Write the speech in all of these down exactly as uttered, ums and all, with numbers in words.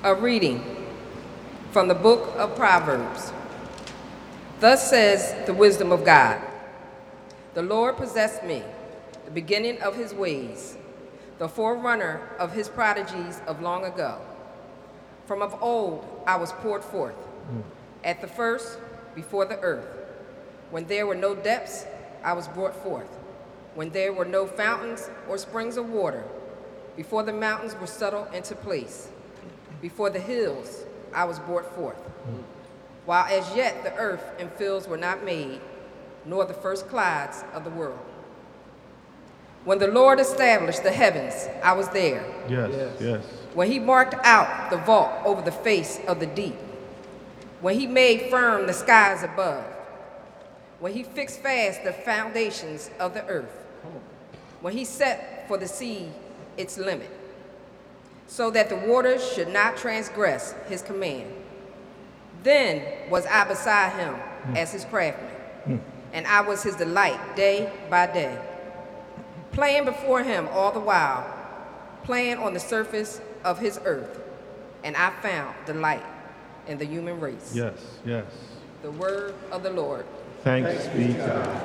A reading from the book of Proverbs. Thus says the wisdom of God. The Lord possessed me, the beginning of his ways, the forerunner of his prodigies of long ago. From of old I was poured forth, mm. at the first before the earth. When there were no depths, I was brought forth. When there were no fountains or springs of water, before the mountains were settled into place, before the hills I was brought forth. Mm. While as yet the earth and fields were not made, nor the first clouds of the world. When the Lord established the heavens, I was there. Yes, yes, yes. When he marked out the vault over the face of the deep. When he made firm the skies above. When he fixed fast the foundations of the earth. When he set for the sea its limit, so that the waters should not transgress his command. Then was I beside him mm. as his craftsman, mm. and I was his delight day by day. Playing before him all the while, playing on the surface of his earth, and I found delight in the human race. Yes, yes. The word of the Lord. Thanks, Thanks be to God.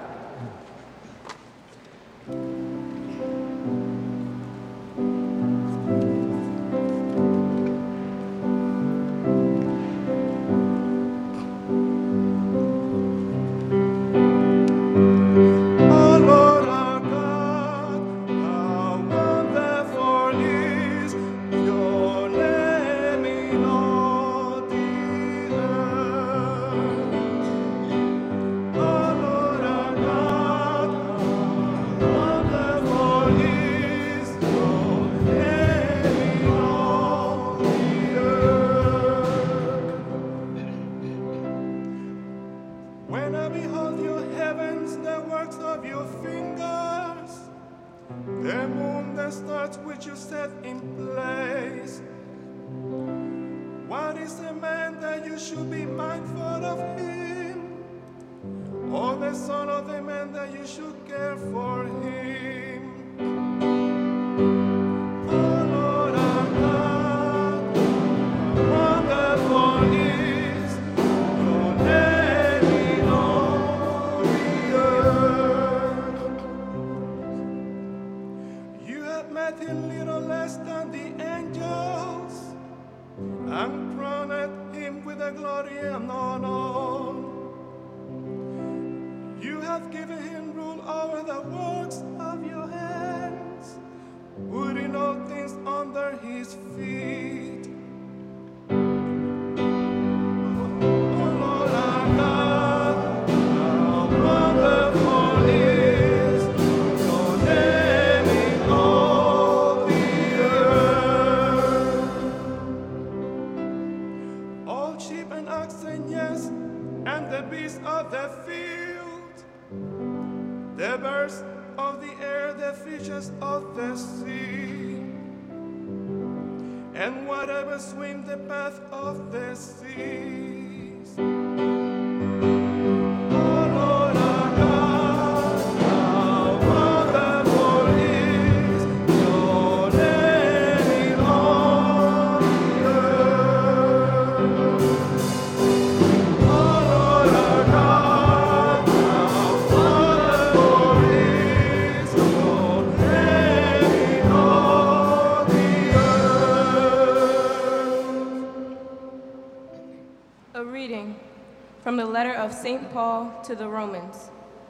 Saint Paul to the Romans.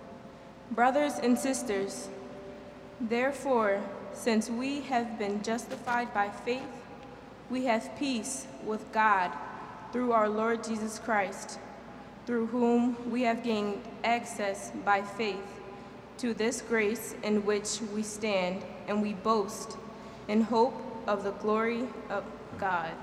Brothers and sisters, therefore, since we have been justified by faith, we have peace with God through our Lord Jesus Christ, through whom we have gained access by faith to this grace in which we stand, and we boast in hope of the glory of God.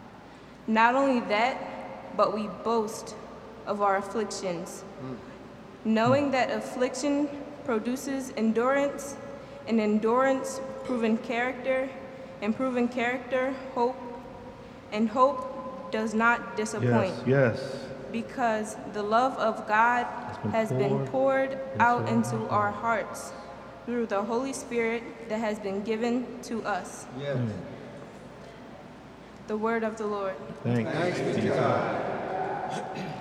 Not only that, but we boast of our afflictions, mm. knowing that affliction produces endurance, and endurance proven character, and proven character hope, and hope does not disappoint. Yes, yes. Because the love of God has been, has poured, been poured out into our hearts through the Holy Spirit that has been given to us. Yes. Mm. The word of the Lord. Thanks, be to God.